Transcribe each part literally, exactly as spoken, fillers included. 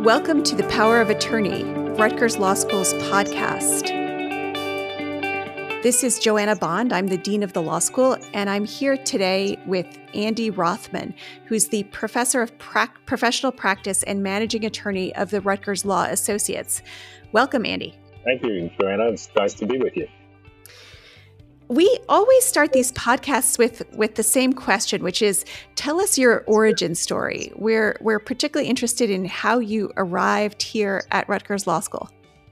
Welcome to the Power of Attorney, Rutgers Law School's podcast. This is Joanna Bond. I'm the Dean of the Law School, and I'm here today with Andy Rothman, who's the Professor of pra- Professional Practice and Managing Attorney of the Rutgers Law Associates. Welcome, Andy. Thank you, Joanna. It's nice to be with you. We always start these podcasts with, with the same question, which is, tell us your origin story. We're, we're particularly interested in how you arrived here at Rutgers Law School.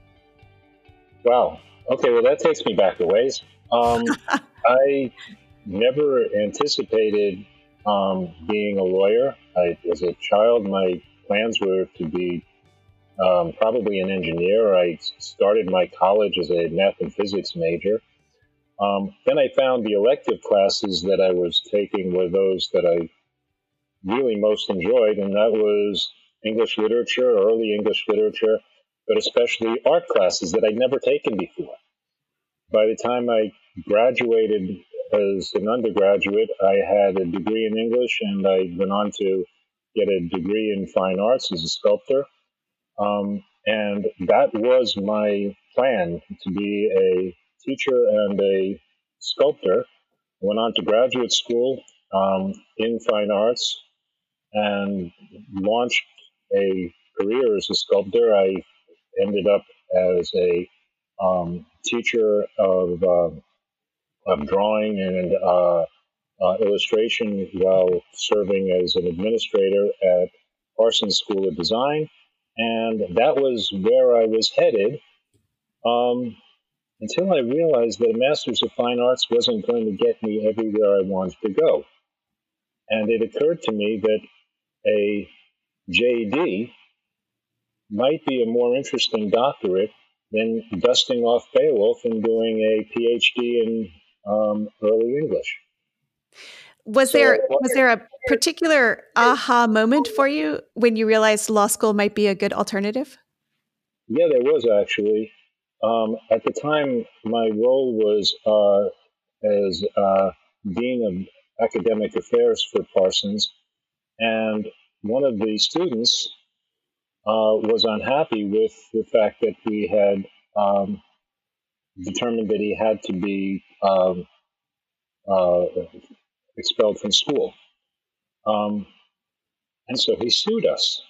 Wow. Okay, well, that takes me back a ways. Um, I never anticipated um, being a lawyer. I, as a child, my plans were to be um, probably an engineer. I started my college as a math and physics major. Um, then I found the elective classes that I was taking were those that I really most enjoyed, and that was English literature, early English literature, but especially art classes that I'd never taken before. By the time I graduated as an undergraduate, I had a degree in English, and I went on to get a degree in fine arts as a sculptor. Um, and that was my plan, to be a teacher and a sculptor. I went on to graduate school um, in fine arts and launched a career as a sculptor. I ended up as a um, teacher of, uh, of drawing and uh, uh, illustration while serving as an administrator at Parsons School of Design. And that was where I was headed. Um, until I realized that a Master's of Fine Arts wasn't going to get me everywhere I wanted to go. And it occurred to me that a J D might be a more interesting doctorate than dusting off Beowulf and doing a P H D in um, early English. Was So, there was there a particular aha moment for you when you realized law school might be a good alternative? Yeah, there was actually. Um, at the time, my role was uh, as uh, Dean of Academic Affairs for Parsons, and one of the students uh, was unhappy with the fact that we had um, determined that he had to be um, uh, expelled from school. Um, and so he sued us.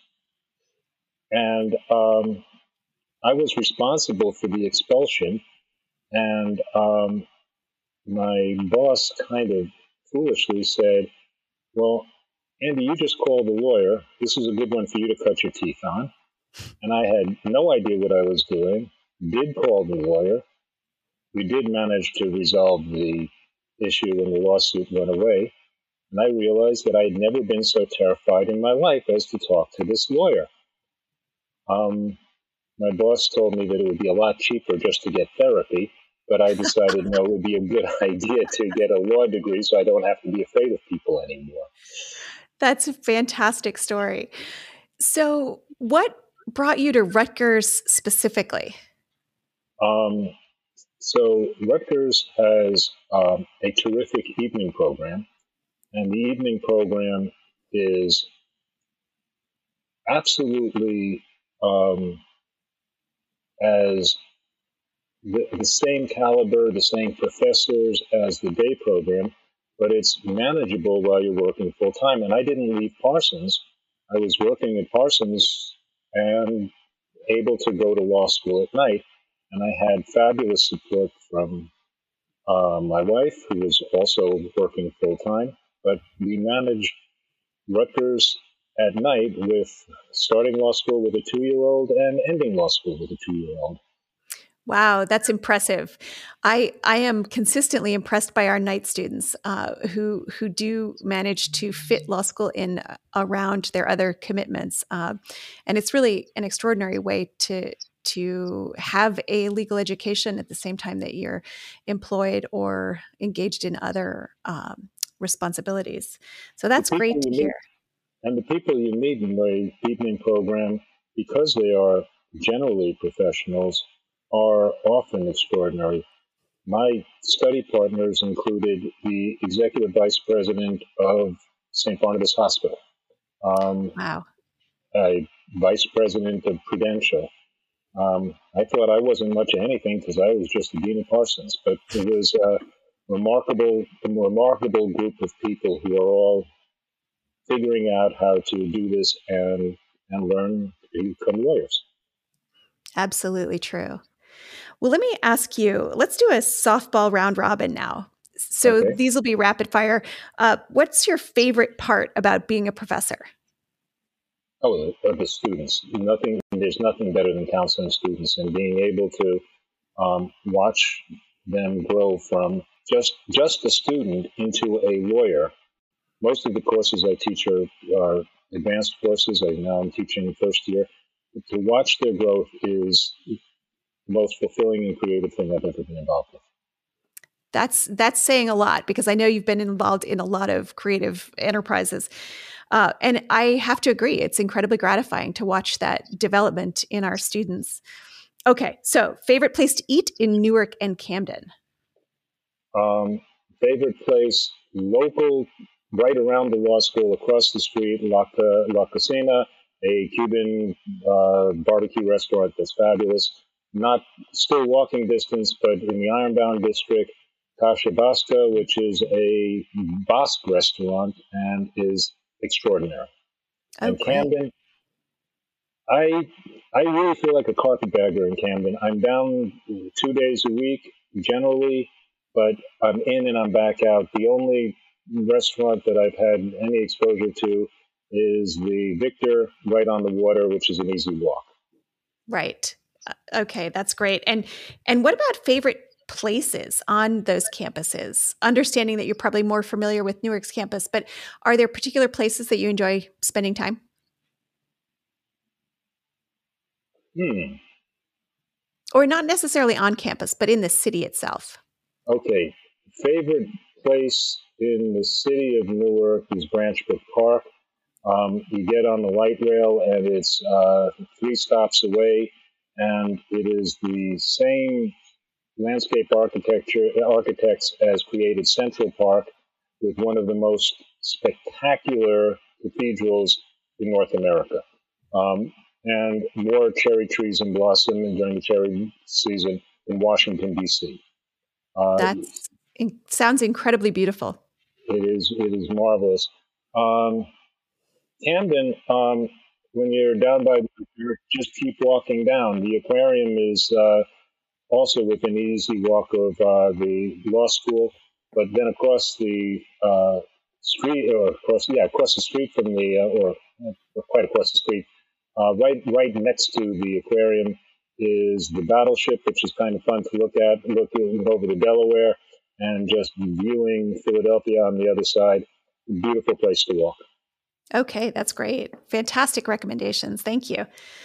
And um, I was responsible for the expulsion, and um, my boss kind of foolishly said, well, Andy, you just called the lawyer. This is a good one for you to cut your teeth on. And I had no idea what I was doing, did call the lawyer. We did manage to resolve the issue and the lawsuit went away. And I realized that I had never been so terrified in my life as to talk to this lawyer. Um, my boss told me that it would be a lot cheaper just to get therapy, but I decided, no, it would be a good idea to get a law degree so I don't have to be afraid of people anymore. That's a fantastic story. So what brought you to Rutgers specifically? Um, so Rutgers has um, a terrific evening program, and the evening program is absolutely um, as the, the same caliber, the same professors as the day program, but it's manageable while you're working full time. And I didn't leave Parsons. I was working at Parsons and able to go to law school at night. And I had fabulous support from uh, my wife, who was also working full time. But we managed Rutgers at night with starting law school with a two-year-old and ending law school with a two-year-old. Wow, that's impressive. I I am consistently impressed by our night students uh, who who do manage to fit law school in uh, around their other commitments, uh, and it's really an extraordinary way to to have a legal education at the same time that you're employed or engaged in other um, responsibilities. So that's great to hear. And the people you meet in the evening program, because they are generally professionals, are often extraordinary. My study partners included the executive vice president of Saint Barnabas Hospital. Um, wow. a vice president of Prudential. Um, I thought I wasn't much of anything because I was just a dean of Parsons, but it was a remarkable, a remarkable group of people who are all figuring out how to do this and and learn to become lawyers. Absolutely true. Well, let me ask you, let's do a softball round robin now. So Okay. these will be rapid fire. Uh, what's your favorite part about being a professor? Oh, the, the students. Nothing. There's nothing better than counseling students and being able to um, watch them grow from just just a student into a lawyer. Most of the courses I teach are, are advanced courses. I now I'm teaching first year. To watch their growth is the most fulfilling and creative thing I've ever been involved with. That's that's saying a lot because I know you've been involved in a lot of creative enterprises. Uh, and I have to agree, it's incredibly gratifying to watch that development in our students. Okay, so favorite place to eat in Newark and Camden? Um, Favorite place, local, right around the law school, across the street, La, La Cocina, a Cuban uh, barbecue restaurant that's fabulous. Not still walking distance, but in the Ironbound district, Casa Basca, which is a Basque restaurant and is extraordinary. Oh, And great. Camden, I I really feel like a carpetbagger in Camden. I'm down two days a week generally, but I'm in and I'm back out. The only restaurant that I've had any exposure to is the Victor right on the water, which is an easy walk. Right. Uh, Okay, that's great. And and what about favorite places on those campuses? Understanding that you're probably more familiar with Newark's campus, but are there particular places that you enjoy spending time? Hmm. Or not necessarily on campus, but in the city itself? Okay. Favorite place in the city of Newark is Branch Brook Park. Um, you get on the light rail, and it's uh, three stops away, and it is the same landscape architecture architects as created Central Park, with one of the most spectacular cathedrals in North America, um, and more cherry trees in blossom during the cherry season in Washington D C. Uh, That's in, sounds incredibly beautiful. it is it is marvelous. Um, Camden, um, when you're down by, you just keep walking down. The aquarium is uh, also within easy walk of uh, the law school, but then across the uh, street, or across yeah, across the street from the, uh, or, or quite across the street, uh, right right next to the aquarium is the battleship, which is kind of fun to look at, looking over the Delaware and just viewing Philadelphia on the other side. Beautiful place to walk. Okay, that's great. Fantastic recommendations. Thank you.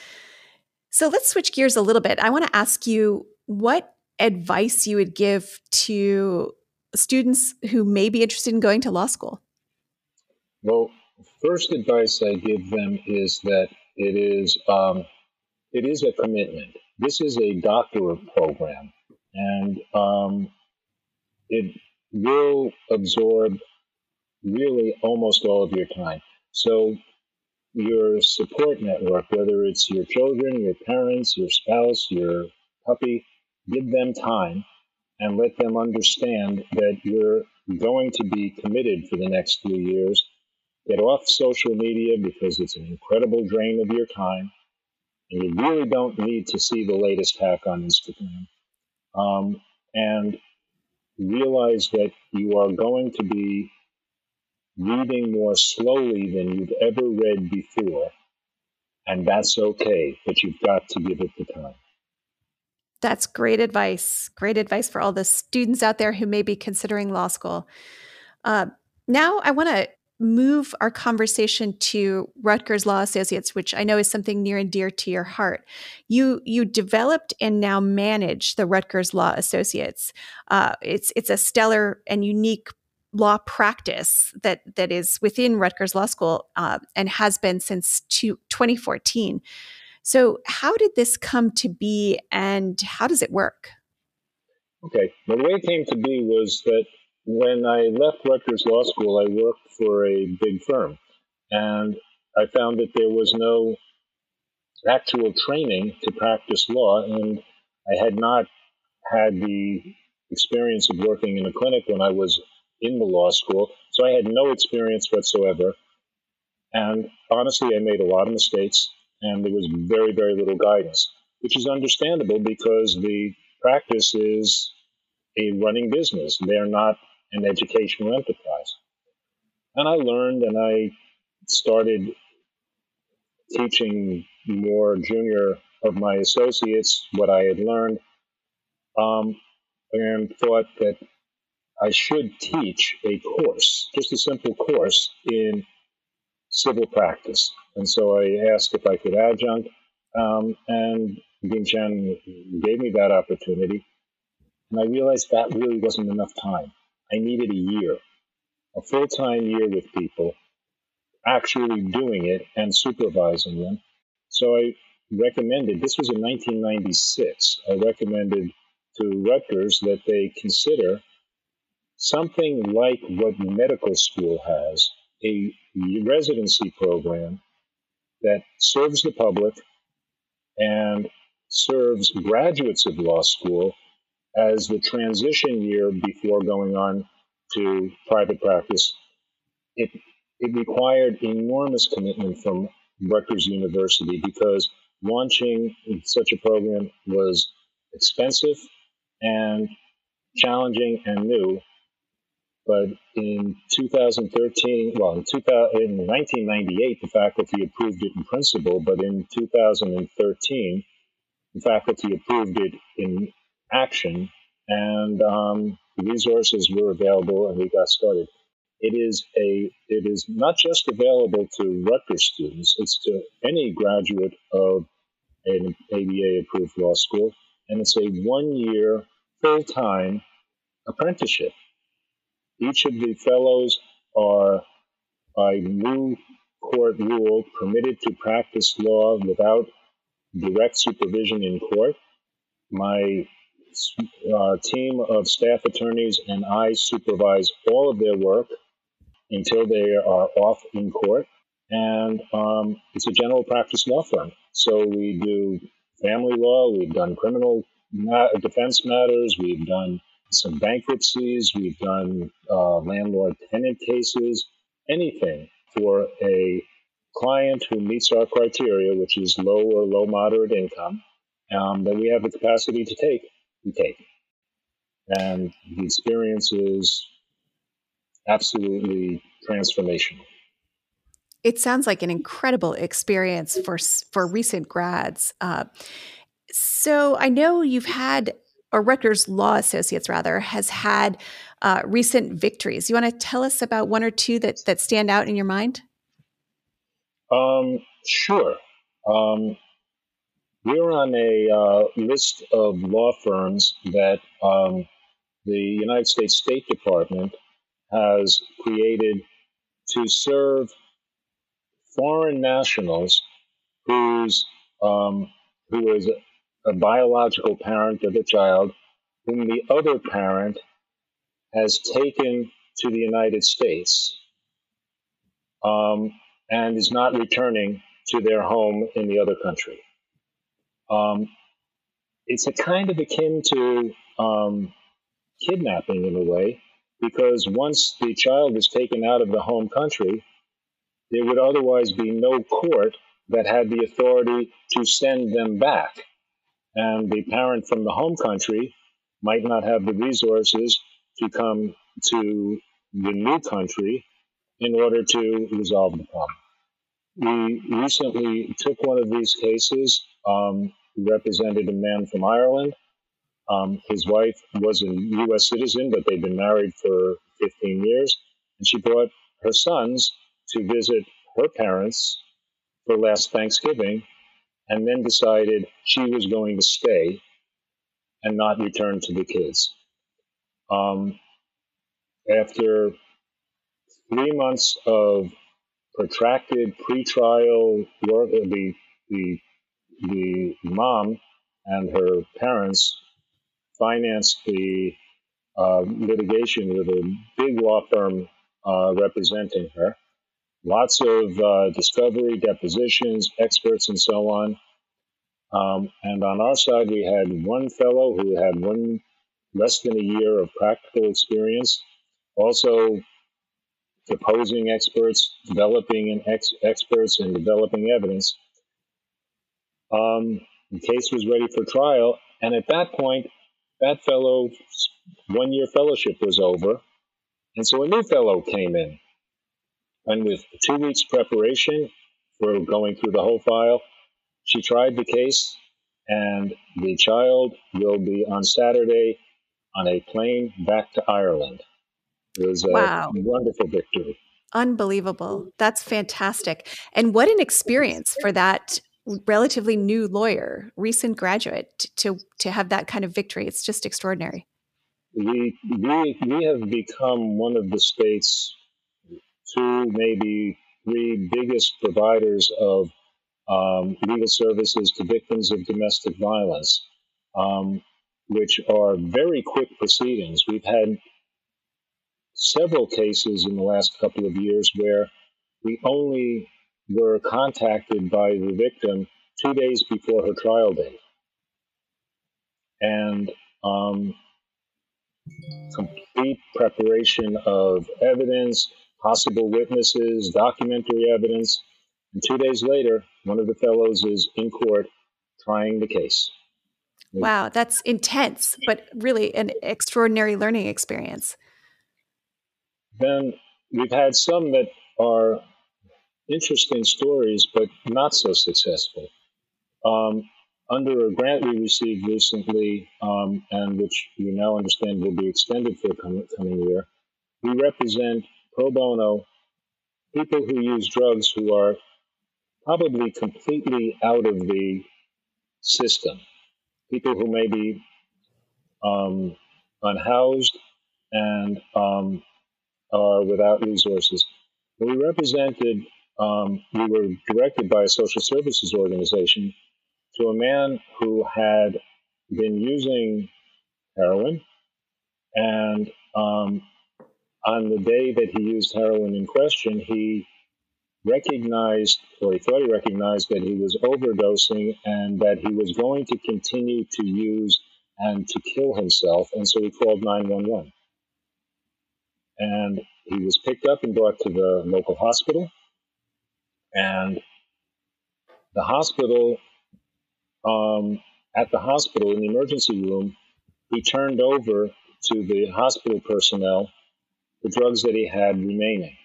So let's switch gears a little bit. I want to ask you what advice you would give to students who may be interested in going to law school. Well, first advice I give them is that it is um, it is a commitment. This is a doctorate program, and um, it will absorb really almost all of your time. So your support network, whether it's your children, your parents, your spouse, your puppy, give them time and let them understand that you're going to be committed for the next few years. Get off social media because it's an incredible drain of your time, and you really don't need to see the latest hack on Instagram. Um, and realize that you are going to be reading more slowly than you've ever read before, and that's okay, but you've got to give it the time. That's great advice. Great advice for all the students out there who may be considering law school. Uh, Now, I want to move our conversation to Rutgers Law Associates, which I know is something near and dear to your heart. You you developed and now manage the Rutgers Law Associates. Uh, it's it's a stellar and unique law practice that that is within Rutgers Law School uh, and has been since two, twenty fourteen. So, how did this come to be, and how does it work? Okay. Well, the way it came to be was that when I left Rutgers Law School, I worked for a big firm. And I found that there was no actual training to practice law, and I had not had the experience of working in a clinic when I was in the law school, so I had no experience whatsoever. And honestly, I made a lot of mistakes, and there was very, very little guidance, which is understandable because the practice is a running business. They're not an educational enterprise. And I learned and I started teaching more junior of my associates what I had learned, um, and thought that I should teach a course, just a simple course in civil practice. And so I asked if I could adjunct, um, and Dean Chen gave me that opportunity. And I realized that really wasn't enough time. I needed a year, a full time year with people, actually doing it and supervising them. So I recommended, this was in nineteen ninety-six, I recommended to Rutgers that they consider something like what medical school has, a residency program that serves the public and serves graduates of law school as the transition year before going on to private practice. It, it required enormous commitment from Rutgers University because launching such a program was expensive and challenging and new. But in two thousand thirteen, well, in, two thousand, in nineteen ninety-eight, the faculty approved it in principle, but in two thousand thirteen, the faculty approved it in action, and um, the resources were available, and we got started. It is a, it is not just available to Rutgers students; it's to any graduate of an A B A-approved law school, and it's a one-year full-time apprenticeship. Each of the fellows are, by new court rule, permitted to practice law without direct supervision in court. My uh, team of staff attorneys and I supervise all of their work until they are off in court. And um, it's a general practice law firm. So we do family law, we've done criminal ma- defense matters, we've done some bankruptcies, we've done uh, landlord-tenant cases, anything for a client who meets our criteria, which is low or low moderate income, um, that we have the capacity to take, we take. And the experience is absolutely transformational. It sounds like an incredible experience for for recent grads. Uh, so I know you've had, or Rutgers Law Associates rather, has had uh, recent victories. You want to tell us about one or two that that stand out in your mind? Um, sure. Um, we're on a uh, list of law firms that um, the United States State Department has created to serve foreign nationals whose um, who is a biological parent of a child whom the other parent has taken to the United States, um, and is not returning to their home in the other country. Um, it's a kind of akin to um, kidnapping in a way, because once the child is taken out of the home country, there would otherwise be no court that had the authority to send them back. And the parent from the home country might not have the resources to come to the new country in order to resolve the problem. We recently took one of these cases, um, represented a man from Ireland. Um, his wife was a U S citizen, but they'd been married for fifteen years. And she brought her sons to visit her parents for last Thanksgiving, and then decided she was going to stay and not return to the kids. Um, after three months of protracted pretrial work, the, the, the mom and her parents financed the uh, litigation with a big law firm uh, representing her. lots of uh, discovery, depositions, experts, and so on. Um, and on our side, we had one fellow who had one less than a year of practical experience, also deposing experts, developing an ex- experts, and developing evidence. Um, the case was ready for trial, and at that point, that fellow's one-year fellowship was over, and so a new fellow came in. And with two weeks preparation for going through the whole file, she tried the case, and the child will be on Saturday on a plane back to Ireland. It was a Wow. wonderful victory. Unbelievable. That's fantastic. And what an experience for that relatively new lawyer, recent graduate, to to have that kind of victory. It's just extraordinary. We, we, we have become one of the state's two, maybe three biggest providers of um, legal services to victims of domestic violence, um, which are very quick proceedings. We've had several cases in the last couple of years where we only were contacted by the victim two days before her trial date. And um, complete preparation of evidence, possible witnesses, documentary evidence. And two days later, one of the fellows is in court trying the case. Wow, that's intense, but really an extraordinary learning experience. Then we've had some that are interesting stories, but not so successful. Um, under a grant we received recently, um, and which we now understand will be extended for the com- coming year, we represent pro bono people who use drugs who are probably completely out of the system, people who may be um, unhoused and um, are without resources. We represented, um, we were directed by a social services organization to a man who had been using heroin, and um, on the day that he used heroin in question, he recognized, or he thought he recognized, that he was overdosing and that he was going to continue to use and to kill himself. And so he called nine one one. And he was picked up and brought to the local hospital. And the hospital, um, at the hospital in the emergency room, he turned over to the hospital personnel the drugs that he had remaining.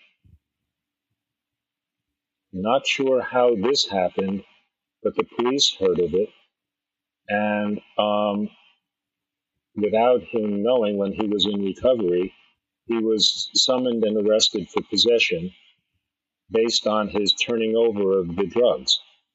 Not sure how this happened, but the police heard of it. And um, without him knowing, when he was in recovery, he was summoned and arrested for possession based on his turning over of the drugs.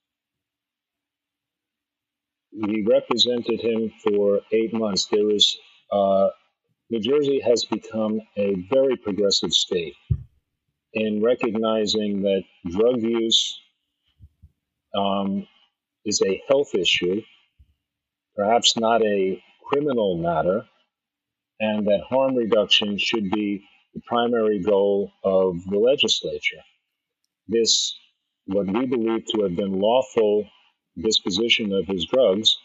We represented him for eight months. There is, uh, New Jersey has become a very progressive state in recognizing that drug use um, is a health issue, perhaps not a criminal matter, and that harm reduction should be the primary goal of the legislature. This, what we believe to have been lawful disposition of his drugs,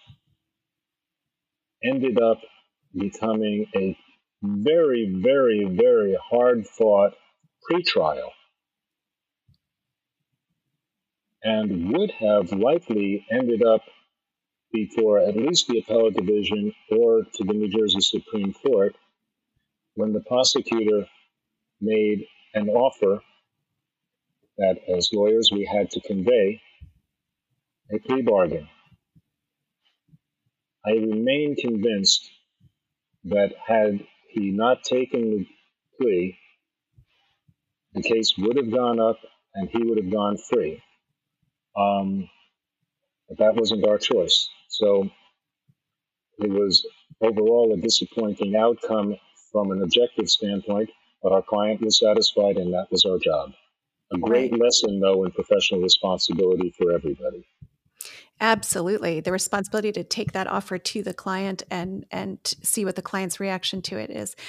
ended up becoming a very, very, very hard fought pretrial, and would have likely ended up before at least the appellate division or to the New Jersey Supreme Court when the prosecutor made an offer that as lawyers we had to convey, a plea bargain. I remain convinced that had he not taken the plea, the case would have gone up and he would have gone free. Um, but that wasn't our choice. So it was overall a disappointing outcome from an objective standpoint, but our client was satisfied and that was our job. A great Right. lesson, though, in professional responsibility for everybody. Absolutely. The responsibility to take that offer to the client and and see what the client's reaction to it is.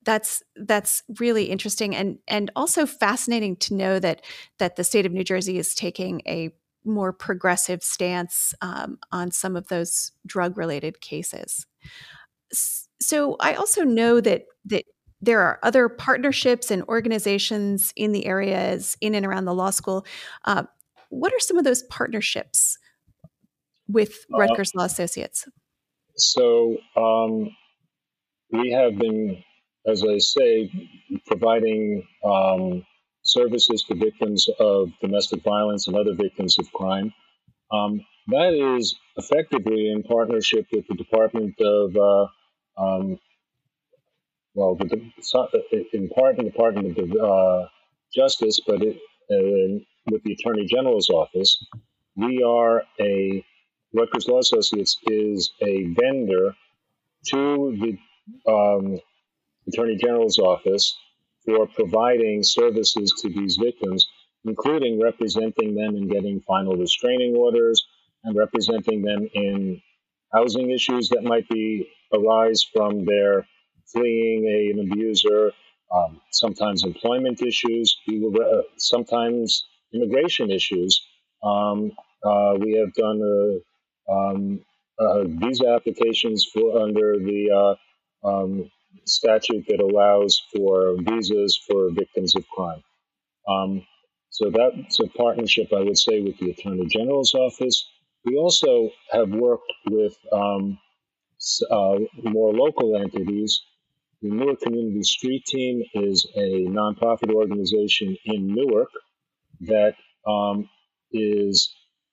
That's that's really interesting and and also fascinating to know that that the state of New Jersey is taking a more progressive stance um, on some of those drug related cases. S- So I also know that that there are other partnerships and organizations in the areas in and around the law school. Uh, what are some of those partnerships with Uh, Rutgers Law Associates? so um, we have been, as I say, providing um, services to victims of domestic violence and other victims of crime. Um, that is effectively in partnership with the Department of, uh, um, well, the, so- in part the Department of uh, Justice, but it, uh, with the Attorney General's office. We are a, Rutgers Law Associates is a vendor to the um, Attorney General's office for providing services to these victims, including representing them in getting final restraining orders and representing them in housing issues that might be arise from their fleeing a, an abuser, um, sometimes employment issues, we will, uh, sometimes immigration issues. Um, uh, we have done uh, um, uh, visa applications for under the uh, um, statute that allows for visas for victims of crime. Um, so that's a partnership, I would say, with the Attorney General's office. We also have worked with um, uh, more local entities. The Newark Community Street Team is a nonprofit organization in Newark that um, is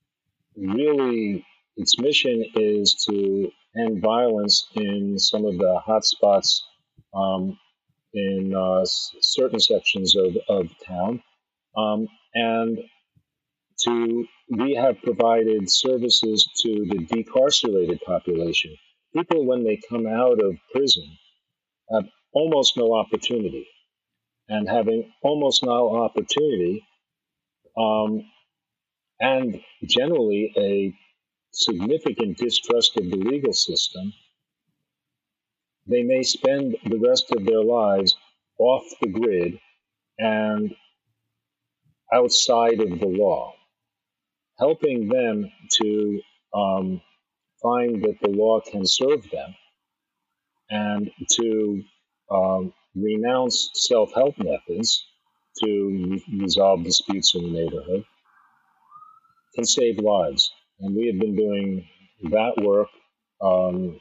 really, its mission is to end violence in some of the hotspots um, in uh, s- certain sections of, of town. Um, and to we have provided services to the decarcerated population. People, when they come out of prison, have almost no opportunity. And having almost no opportunity, um, and generally a significant distrust of the legal system, they may spend the rest of their lives off the grid and outside of the law, helping them to um, find that the law can serve them and to um, renounce self help methods to re- resolve disputes in the neighborhood can save lives. And we have been doing that work um,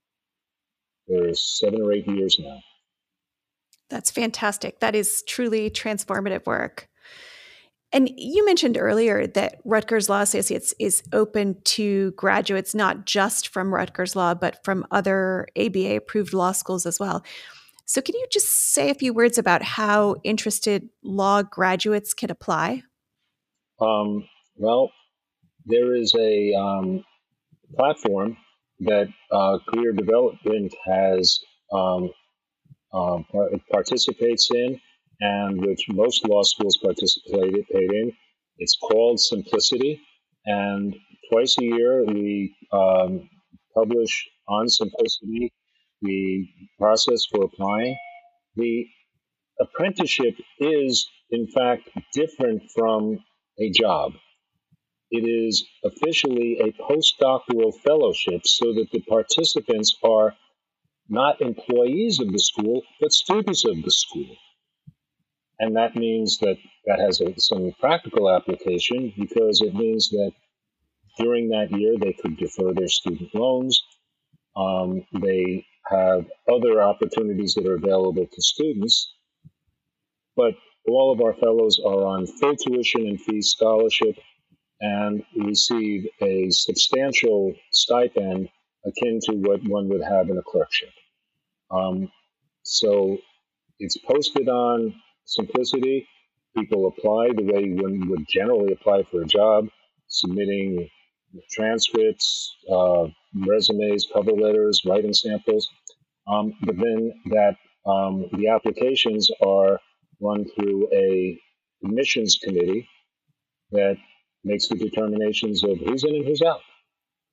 for seven or eight years now. That's fantastic. That is truly transformative work. And you mentioned earlier that Rutgers Law Associates is open to graduates, not just from Rutgers Law, but from other A B A approved law schools as well. So, can you just say a few words about how interested law graduates can apply? Um, well, there is a um, platform that uh, Career Development has um, um, participates in, and which most law schools participate in. It's called Simplicity, and twice a year we um, publish on Simplicity the process for applying. The apprenticeship is, in fact, different from a job. It is officially a postdoctoral fellowship so that the participants are not employees of the school, but students of the school. And that means that that has a, some practical application because it means that during that year they could defer their student loans. Um, they have other opportunities that are available to students, but all of our fellows are on full tuition and fee scholarship and receive a substantial stipend akin to what one would have in a clerkship. Um, so it's posted on Simplicity. People apply the way one would generally apply for a job, submitting transcripts, uh, resumes, cover letters, writing samples. Um, but then that um, the applications are run through a admissions committee that makes the determinations of who's in and who's out.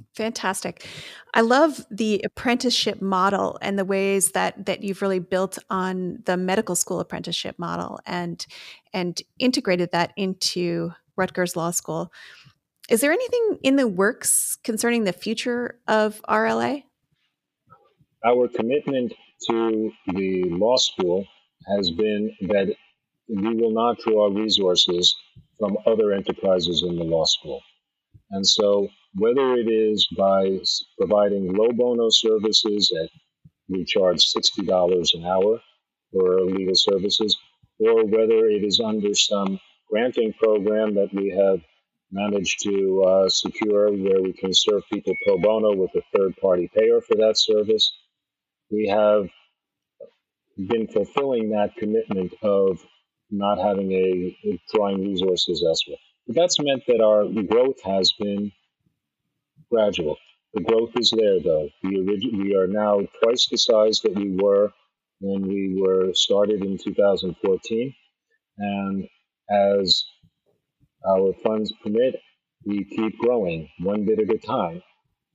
Fantastic. I love the apprenticeship model and the ways that that you've really built on the medical school apprenticeship model and and integrated that into Rutgers Law School. Is there anything in the works concerning the future of R L A? Our commitment to the law school has been that we will not draw resources from other enterprises in the law school. And so, whether it is by providing low bono services at we charge sixty dollars an hour for legal services, or whether it is under some granting program that we have managed to uh, secure where we can serve people pro bono with a third party payer for that service, we have been fulfilling that commitment of not having a, a drawing resources elsewhere. But that's meant that our growth has been gradual. The growth is there, though. We, orig- we are now twice the size that we were when we were started in two thousand fourteen. And as our funds permit, we keep growing one bit at a time.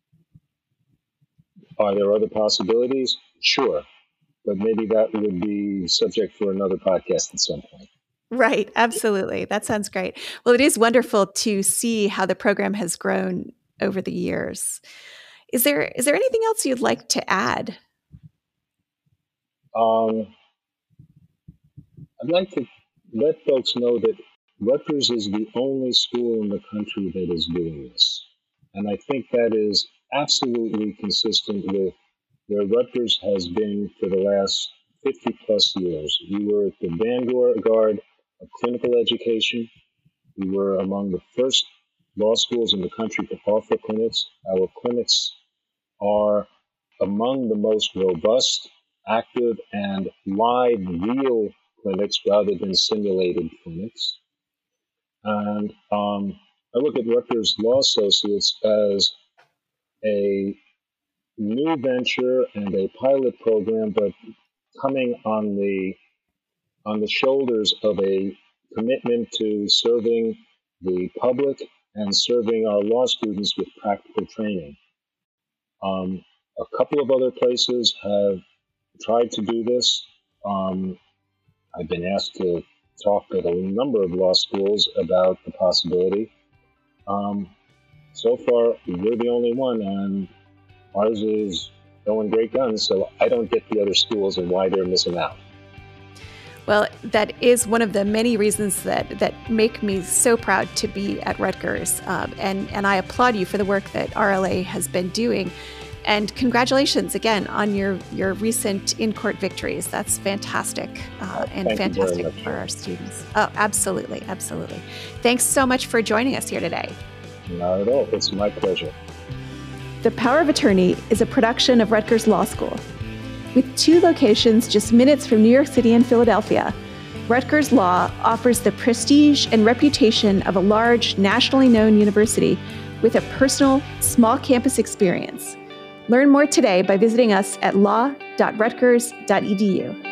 Are there other possibilities? Sure. But maybe that would be subject for another podcast at some point. Right. Absolutely. That sounds great. Well, it is wonderful to see how the program has grown over the years. Is there is there anything else you'd like to add? Um, I'd like to let folks know that Rutgers is the only school in the country that is doing this. And I think that is absolutely consistent with where Rutgers has been for the last fifty plus years. We were at the vanguard of clinical education. We were among the first law schools in the country to offer clinics. Our clinics are among the most robust, active, and live, real clinics rather than simulated clinics. And um, I look at Rutgers Law Associates as a new venture and a pilot program, but coming on the on the shoulders of a commitment to serving the public and serving our law students with practical training. Um, a couple of other places have tried to do this. Um, I've been asked to talk at a number of law schools about the possibility. Um, so far, we're the only one, and ours is going great guns, so I don't get the other schools and why they're missing out. Well, that is one of the many reasons that, that make me so proud to be at Rutgers. Um, and, and I applaud you for the work that R L A has been doing. And congratulations again on your, your recent in-court victories. That's fantastic uh, and Thank fantastic for our students. Oh, absolutely, absolutely. Thanks so much for joining us here today. Not at all. It's my pleasure. The Power of Attorney is a production of Rutgers Law School. With two locations just minutes from New York City and Philadelphia, Rutgers Law offers the prestige and reputation of a large, nationally known university with a personal, small campus experience. Learn more today by visiting us at law dot rutgers dot e d u.